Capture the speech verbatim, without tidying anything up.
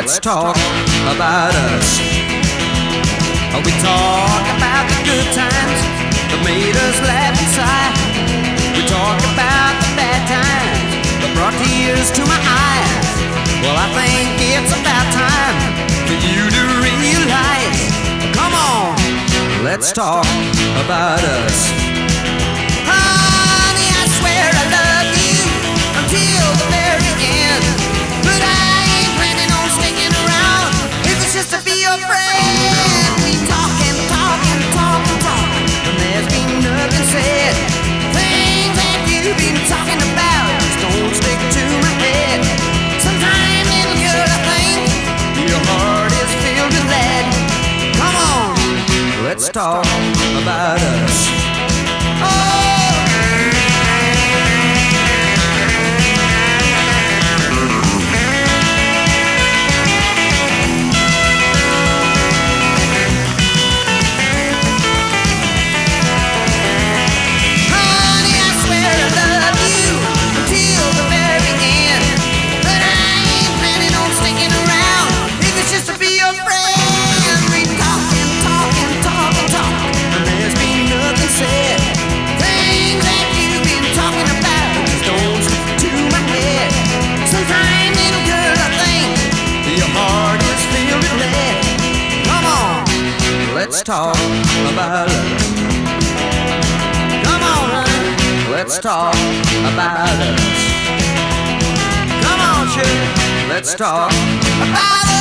Let's talk about us. We talk about the good times that made us laugh inside. We talk about the bad times that brought tears to my eyes. Well, I think it's about time for you to realize. Come on, let's talk about us. Honey, I swear I love you until the very end, but I ain't planning on sticking around if it's just to be your friend. We talk and talk and talk and talk, and there's been nothing said. Things that you've been talking about just don't stick to my head. Sometimes, little girl, I think your heart is filled with lead. Come on, let's talk about us. Oh. Let's talk about us. Come on, honey. Let's talk about us. Come on, sugar. Let's talk about us.